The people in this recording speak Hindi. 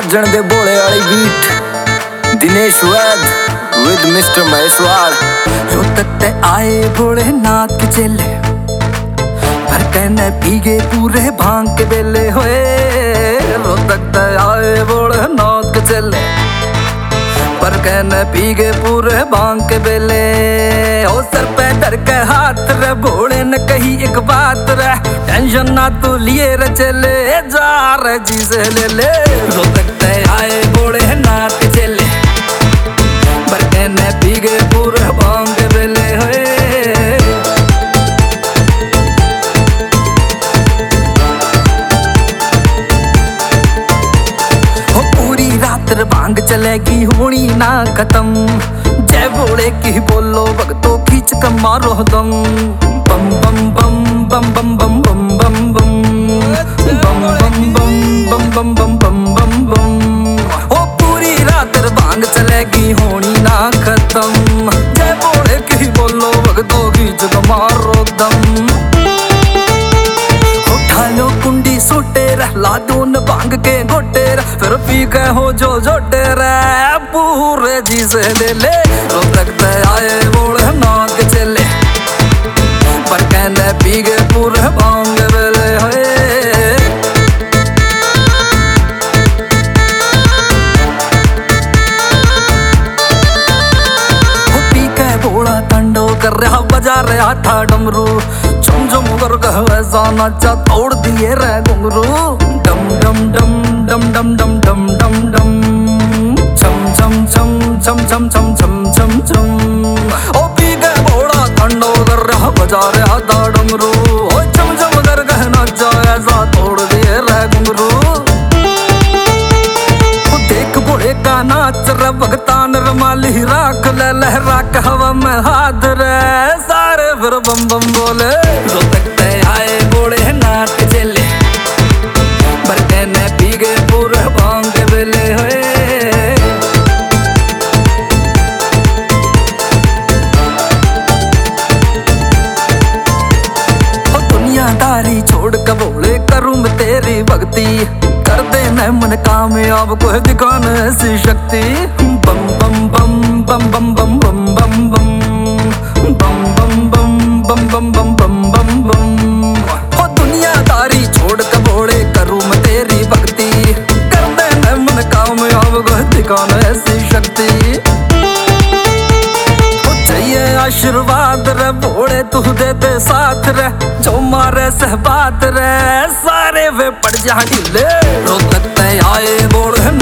बजण दे बोले वाली beat Dinesh Vaid with mister Maheshwar. रोतकते आए भोलेनाथ के चेले पर कहने भीगे पूरे भांग के बेले होए। रोतकते आए भोलेनाथ के चेले पर कहने भीगे पूरे भांग के बेले। ओ सर पे धर के हाथ रे भोले ने कही एक बात रे, टेंशन ना तू लिए रे चले जा रे जी से ले ले। रोतकते आए भोलेनाथ के चेले पर कहने भीगे पूरे भांग के बेले होए। भांग चलेगी होनी ना खत्म, जय भोले की बोलो भक्तों खींच कर मारो दम। बम बम बम बम बम बम बम बम बम बम बम बम बम बम बम बम बम। ओ पूरी रात भांग चलेगी होनी ना खत्म, जय भोले की बोलो भक्तों खींच कर मारो दम। उठा लो कुंडी सोटे ला दो न भांग के गोटे फिर पी के हो जो जोटे रे पूरे जी से ले ले। रोतकते आए भोलेनाथ के चेले पर कहने पी गए पूरे भांग बेले होए। पी के भोला तंडो कर रहा बजा रहा था डमरू, झुम झुम कर वैसा नाचा तोड़ दिए रे घुंघरू। डम डम डम डम डम डम डम डम डम छम छम छम छम छम छम छम छम छम। ओ पी गए भोला तंडो कर रहा बजा रहा था डमरू, ओ छम छम कर नाचा ऐसा तोड़ दिए रे घुंघरू। देख भोले का नाच रे भगतान रमाली राख ले लहरा के हवा में हाथ रे सारे फिर बम बम बोले। रोतकते आए भोलेनाथ के चेले पर कहने पी गए पूरे भांग के बेले होए। दुनियादारी छोड़ के भोले करूं मैं तेरी भक्ति, कर देना मन कामयाब को दिखाना ऐसी शक्ति। बम बम बम बम बम बम बम बम बम बम बम बम बम बम बम बम बम। ओ दुनियादारी छोड़ के भोले करूं मैं तेरी भक्ति, कर देना मन कामयाब को दिखाना ऐसी शक्ति। आशीर्वाद रे भोले तू दे दे साथ रे, जो मारे सहबात रे सारे वे पड़ जा ढीले। रोतकते आए भोले